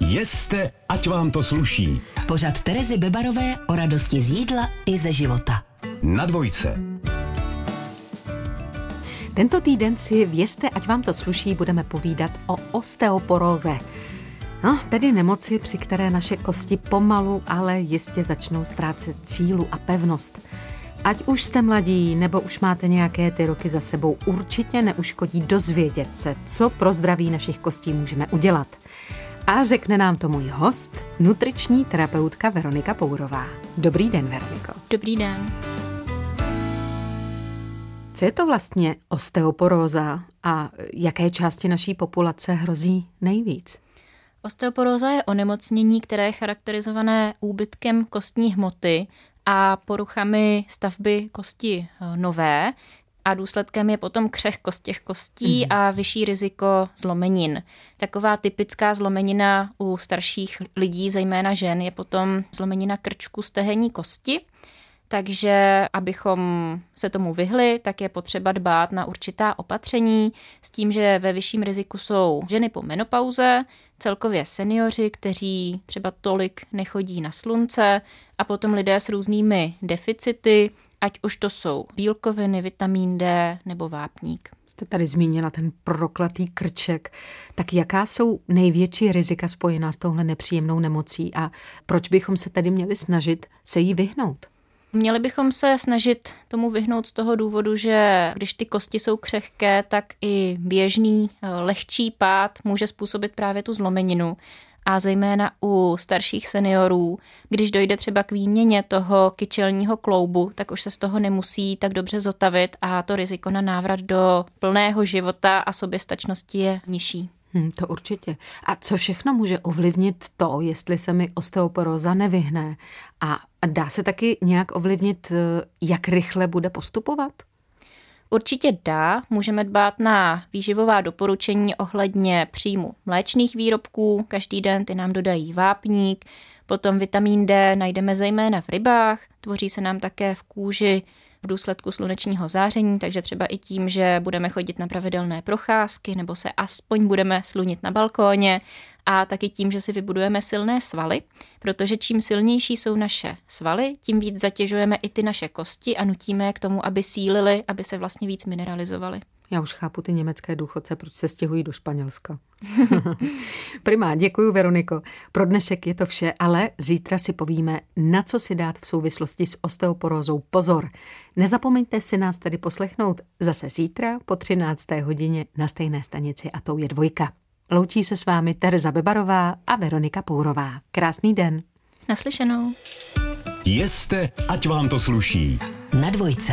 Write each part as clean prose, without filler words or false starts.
Jeste, ať vám to sluší. Pořad Terezy Bebarové o radosti z jídla i ze života. Na Dvojce. Tento týden si v Jeste, ať vám to sluší, budeme povídat o osteoporóze. No, tedy nemoci, při které naše kosti pomalu, ale jistě začnou ztrácet sílu a pevnost. Ať už jste mladí, nebo už máte nějaké ty roky za sebou, určitě neuškodí dozvědět se, co pro zdraví našich kostí můžeme udělat. A řekne nám to můj host, nutriční terapeutka Veronika Pourová. Dobrý den, Veroniko. Dobrý den. Co je to vlastně osteoporóza a jaké části naší populace hrozí nejvíc? Osteoporóza je onemocnění, které je charakterizované úbytkem kostní hmoty a poruchami stavby kosti nové a důsledkem je potom křehkost těch kostí a vyšší riziko zlomenin. Taková typická zlomenina u starších lidí, zejména žen, je potom zlomenina krčku stehenní kosti. Takže abychom se tomu vyhli, tak je potřeba dbát na určitá opatření s tím, že ve vyšším riziku jsou ženy po menopauze, celkově seniori, kteří třeba tolik nechodí na slunce a potom lidé s různými deficity, ať už to jsou bílkoviny, vitamin D nebo vápník. Jste tady zmínila ten prokletý krček. Tak jaká jsou největší rizika spojená s touhle nepříjemnou nemocí a proč bychom se tedy měli snažit se jí vyhnout? Měli bychom se snažit tomu vyhnout z toho důvodu, že když ty kosti jsou křehké, tak i běžný lehčí pád může způsobit právě tu zlomeninu. A zejména u starších seniorů, když dojde třeba k výměně toho kyčelního kloubu, tak už se z toho nemusí tak dobře zotavit a to riziko na návrat do plného života a soběstačnosti je nižší. To určitě. A co všechno může ovlivnit to, jestli se mi osteoporóza nevyhne? A dá se taky nějak ovlivnit, jak rychle bude postupovat? Určitě dá. Můžeme dbát na výživová doporučení ohledně příjmu mléčných výrobků. Každý den ty nám dodají vápník. Potom vitamin D najdeme zejména v rybách. Tvoří se nám také v kůži v důsledku slunečního záření, takže třeba i tím, že budeme chodit na pravidelné procházky nebo se aspoň budeme slunit na balkóně a taky tím, že si vybudujeme silné svaly, protože čím silnější jsou naše svaly, tím víc zatěžujeme i ty naše kosti a nutíme je k tomu, aby sílily, aby se vlastně víc mineralizovaly. Já už chápu ty německé důchodce, proč se stěhují do Španělska. Prima, děkuji, Veroniko. Pro dnešek je to vše, ale zítra si povíme, na co si dát v souvislosti s osteoporózou pozor. Nezapomeňte si nás tedy poslechnout zase zítra po 13. hodině na stejné stanici a tou je Dvojka. Loučí se s vámi Tereza Bebarová a Veronika Pourová. Krásný den. Naslyšenou. Jeste, ať vám to sluší. Na Dvojce.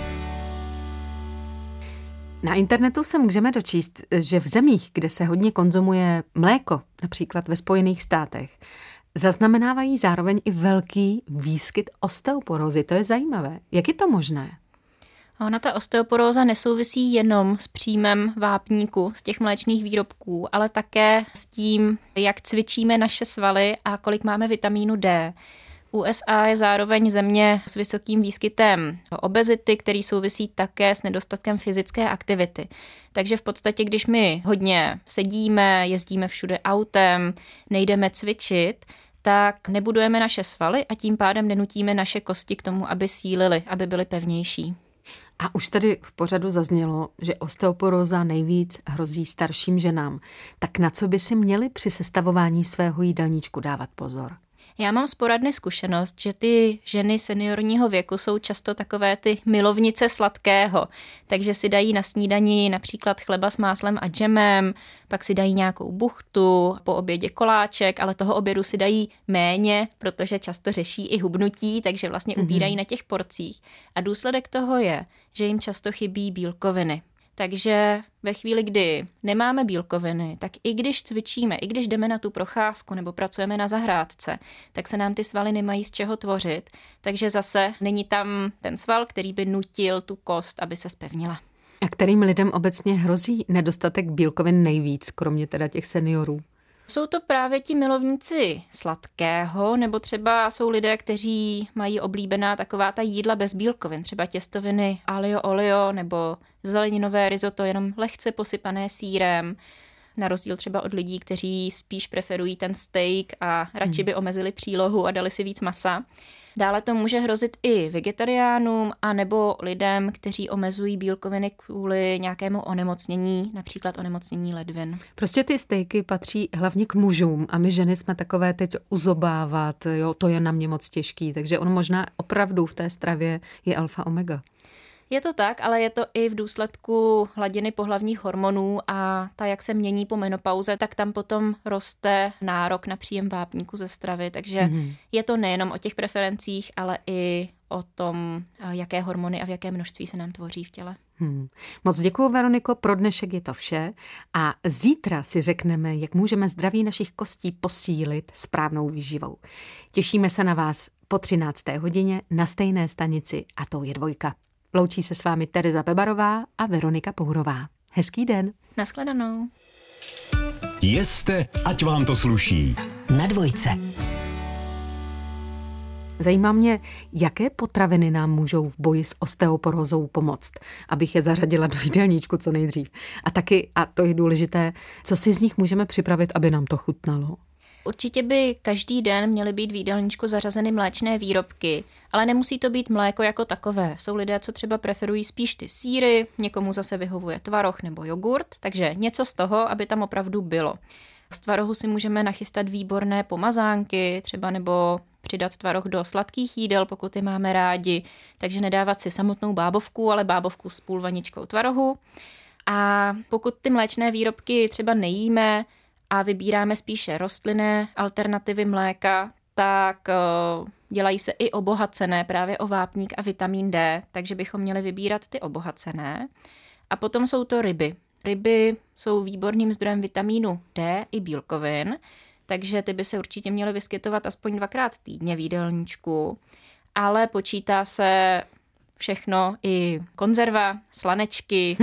Na internetu se můžeme dočíst, že v zemích, kde se hodně konzumuje mléko, například ve Spojených státech, zaznamenávají zároveň i velký výskyt osteoporózy. To je zajímavé. Jak je to možné? Ona ta osteoporóza nesouvisí jenom s příjmem vápníku z těch mléčných výrobků, ale také s tím, jak cvičíme naše svaly a kolik máme vitamínu D. USA je zároveň země s vysokým výskytem obezity, který souvisí také s nedostatkem fyzické aktivity. Takže v podstatě, když my hodně sedíme, jezdíme všude autem, nejdeme cvičit, tak nebudujeme naše svaly a tím pádem nenutíme naše kosti k tomu, aby sílily, aby byly pevnější. A už tady v pořadu zaznělo, že osteoporóza nejvíc hrozí starším ženám. Tak na co by si měli při sestavování svého jídelníčku dávat pozor? Já mám z poradny zkušenost, že ty ženy seniorního věku jsou často takové ty milovnice sladkého, takže si dají na snídani například chleba s máslem a džemem, pak si dají nějakou buchtu, po obědě koláček, ale toho obědu si dají méně, protože často řeší i hubnutí, takže vlastně ubírají na těch porcích. A důsledek toho je, že jim často chybí bílkoviny. Takže ve chvíli, kdy nemáme bílkoviny, tak i když cvičíme, i když jdeme na tu procházku nebo pracujeme na zahrádce, tak se nám ty svaly nemají z čeho tvořit. Takže zase není tam ten sval, který by nutil tu kost, aby se zpevnila. A kterým lidem obecně hrozí nedostatek bílkovin nejvíc, kromě teda těch seniorů? Jsou to právě ti milovníci sladkého, nebo třeba jsou lidé, kteří mají oblíbená taková ta jídla bez bílkovin, třeba těstoviny aglio olio nebo zeleninové risotto jenom lehce posypané sýrem. na rozdíl třeba od lidí, kteří spíš preferují ten steak a radši by omezili přílohu a dali si víc masa. Dále to může hrozit i vegetariánům a nebo lidem, kteří omezují bílkoviny kvůli nějakému onemocnění, například onemocnění ledvin. Prostě ty stejky patří hlavně k mužům a my ženy jsme takové teď uzobávat, jo, to je na mě moc těžký, takže on možná opravdu v té stravě je alfa omega. Je to tak, ale je to i v důsledku hladiny pohlavních hormonů a ta, jak se mění po menopauze, tak tam potom roste nárok na příjem vápníku ze stravy, takže je to nejenom o těch preferencích, ale i o tom, jaké hormony a v jaké množství se nám tvoří v těle. Moc děkuju, Veroniko, pro dnešek je to vše a zítra si řekneme, jak můžeme zdraví našich kostí posílit správnou výživou. Těšíme se na vás po 13. hodině na stejné stanici a to je Dvojka. Loučí se s vámi Tereza Bebarová a Veronika Pourová. Hezký den. Naschledanou. Jeste, ať vám to sluší. Na Dvojce. Zajímá mě, jaké potraviny nám můžou v boji s osteoporózou pomoct, abych je zařadila do jídelníčku co nejdřív. A taky, a to je důležité, co si z nich můžeme připravit, aby nám to chutnalo. Určitě by každý den měly být v jídelníčku zařazeny mléčné výrobky, ale nemusí to být mléko jako takové. Jsou lidé, co třeba preferují spíš ty sýry, někomu zase vyhovuje tvaroh nebo jogurt, takže něco z toho, aby tam opravdu bylo. Z tvarohu si můžeme nachystat výborné pomazánky, třeba nebo přidat tvaroh do sladkých jídel, pokud je máme rádi, takže nedávat si samotnou bábovku, ale bábovku s půl vaničkou tvarohu. A pokud ty mléčné výrobky třeba nejíme, a vybíráme spíše rostlinné alternativy mléka, tak dělají se i obohacené právě o vápník a vitamin D, takže bychom měli vybírat ty obohacené. A potom jsou to ryby. Ryby jsou výborným zdrojem vitamínu D i bílkovin, takže ty by se určitě měly vyskytovat aspoň 2krát týdně v jídelníčku, ale počítá se všechno, i konzerva, slanečky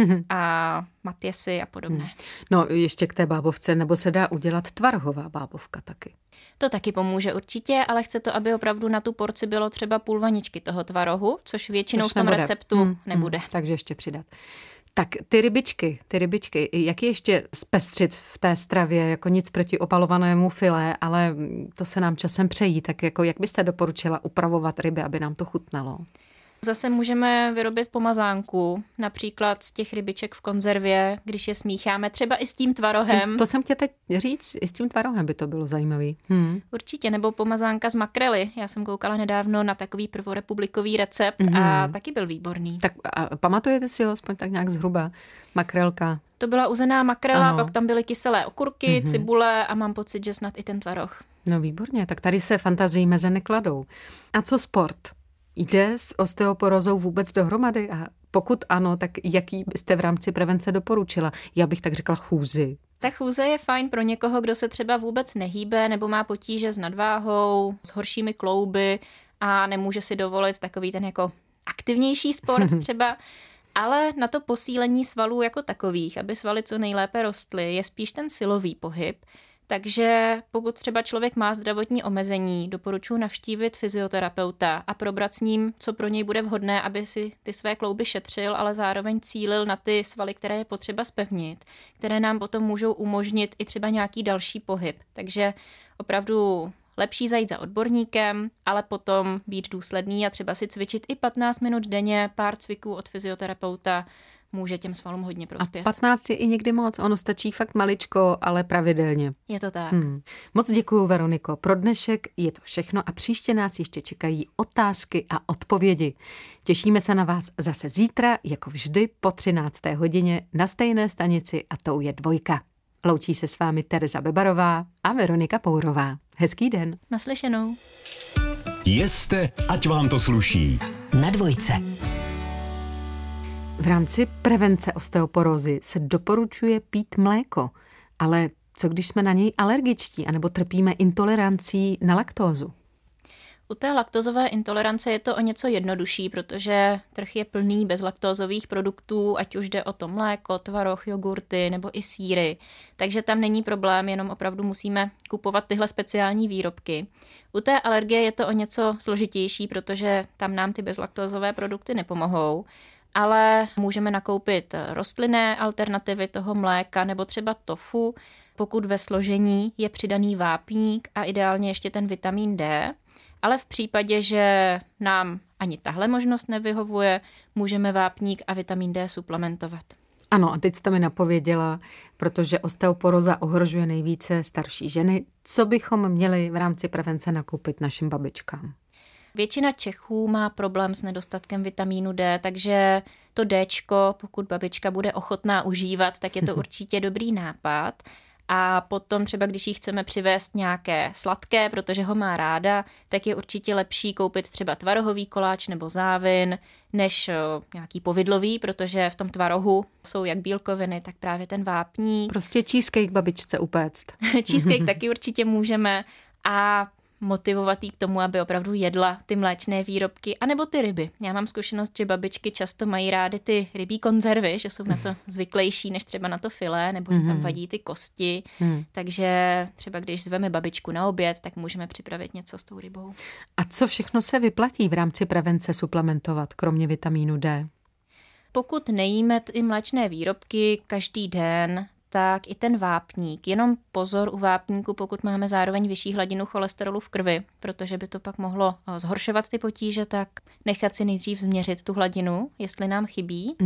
a matěsy a podobné. No ještě k té bábovce, nebo se dá udělat tvarohová bábovka taky. To taky pomůže určitě, ale chce to, aby opravdu na tu porci bylo třeba půl vaničky toho tvarohu, což většinou v tom receptu nebude. Takže ještě přidat. Tak ty rybičky, jak je ještě zpestřit v té stravě, jako nic proti opalovanému filé, ale to se nám časem přejí, tak jako jak byste doporučila upravovat ryby, aby nám to chutnalo? Zase můžeme vyrobit pomazánku, například z těch rybiček v konzervě, když je smícháme, třeba i s tím tvarohem. To jsem chtěla teď říct, i s tím tvarohem by to bylo zajímavý. Určitě, nebo pomazánka z makrely. Já jsem koukala nedávno na takový prvorepublikový recept a taky byl výborný. Tak a pamatujete si ho aspoň tak nějak zhruba? Makrelka. To byla uzená makrela, pak tam byly kyselé okurky, cibule a mám pocit, že snad i ten tvaroh. No výborně, tak tady se fantazii meze nekladou. A co sport? Jde s osteoporózou vůbec dohromady? A pokud ano, tak jaký byste v rámci prevence doporučila? Já bych tak řekla chůzi. Ta chůze je fajn pro někoho, kdo se třeba vůbec nehýbe nebo má potíže s nadváhou, s horšími klouby a nemůže si dovolit takový ten jako aktivnější sport třeba. Ale na to posílení svalů jako takových, aby svaly co nejlépe rostly, je spíš ten silový pohyb. Takže pokud třeba člověk má zdravotní omezení, doporučuji navštívit fyzioterapeuta a probrat s ním, co pro něj bude vhodné, aby si ty své klouby šetřil, ale zároveň cílil na ty svaly, které je potřeba zpevnit, které nám potom můžou umožnit i třeba nějaký další pohyb. Takže opravdu lepší zajít za odborníkem, ale potom být důsledný a třeba si cvičit i 15 minut denně, pár cviků od fyzioterapeuta, může těm svalům hodně prospět. A 15 je i někdy moc, ono stačí fakt maličko, ale pravidelně. Je to tak. Moc děkuju, Veroniko. Pro dnešek je to všechno a příště nás ještě čekají otázky a odpovědi. Těšíme se na vás zase zítra, jako vždy po 13. hodině na stejné stanici a tou je Dvojka. Loučí se s vámi Tereza Bebarová a Veronika Pourová. Hezký den. Naslyšenou. Jeste, ať vám to sluší. Na Dvojce. V rámci prevence osteoporózy se doporučuje pít mléko, ale co když jsme na něj alergičtí anebo trpíme intolerancí na laktózu? U té laktozové intolerance je to o něco jednodušší, protože trh je plný bezlaktózových produktů, ať už jde o to mléko, tvaroh, jogurty nebo i sýry. Takže tam není problém, jenom opravdu musíme kupovat tyhle speciální výrobky. U té alergie je to o něco složitější, protože tam nám ty bezlaktózové produkty nepomohou. ale můžeme nakoupit rostlinné alternativy toho mléka nebo třeba tofu, pokud ve složení je přidaný vápník a ideálně ještě ten vitamin D. Ale v případě, že nám ani tahle možnost nevyhovuje, můžeme vápník a vitamin D suplementovat. Ano, a teď jste mi napověděla, protože osteoporóza ohrožuje nejvíce starší ženy. Co bychom měli v rámci prevence nakoupit našim babičkám? Většina Čechů má problém s nedostatkem vitamínu D, takže to Dčko, pokud babička bude ochotná užívat, tak je to určitě dobrý nápad. A potom třeba, když jí chceme přivést nějaké sladké, protože ho má ráda, tak je určitě lepší koupit třeba tvarohový koláč nebo závin, než nějaký povidlový, protože v tom tvarohu jsou jak bílkoviny, tak právě ten vápník. Prostě cheesecake babičce upéct. Cheesecake taky určitě můžeme a motivovat jí k tomu, aby opravdu jedla ty mléčné výrobky, anebo ty ryby. Já mám zkušenost, že babičky často mají rády ty rybí konzervy, že jsou na to zvyklejší než třeba na to filé, nebo jim tam vadí ty kosti. Takže třeba když zveme babičku na oběd, tak můžeme připravit něco s tou rybou. A co všechno se vyplatí v rámci prevence suplementovat, kromě vitamínu D? Pokud nejíme ty mléčné výrobky každý den, tak i ten vápník. Jenom pozor u vápníku, pokud máme zároveň vyšší hladinu cholesterolu v krvi, protože by to pak mohlo zhoršovat ty potíže, tak nechat si nejdřív změřit tu hladinu, jestli nám chybí.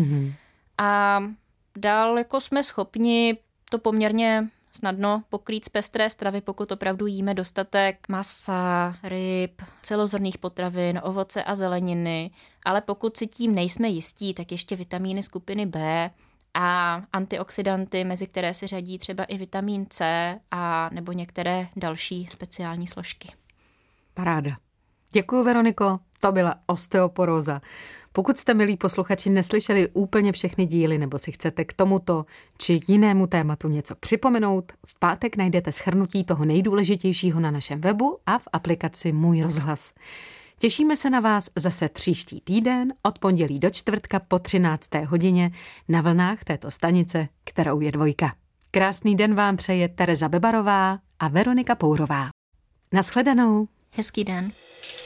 A dál jako jsme schopni to poměrně snadno pokrýt z pestré stravy, pokud opravdu jíme dostatek masa, ryb, celozrnných potravin, ovoce a zeleniny, ale pokud si tím nejsme jistí, tak ještě vitamíny skupiny B a antioxidanty, mezi které se řadí třeba i vitamin C a nebo některé další speciální složky. Paráda. Děkuji, Veroniko, to byla osteoporóza. Pokud jste, milí posluchači, neslyšeli úplně všechny díly nebo si chcete k tomuto či jinému tématu něco připomenout, v pátek najdete shrnutí toho nejdůležitějšího na našem webu a v aplikaci Můj rozhlas. Těšíme se na vás zase příští týden od pondělí do čtvrtka po 13. hodině na vlnách této stanice, kterou je Dvojka. Krásný den vám přeje Tereza Bebarová a Veronika Pourová. Nashledanou. Hezký den.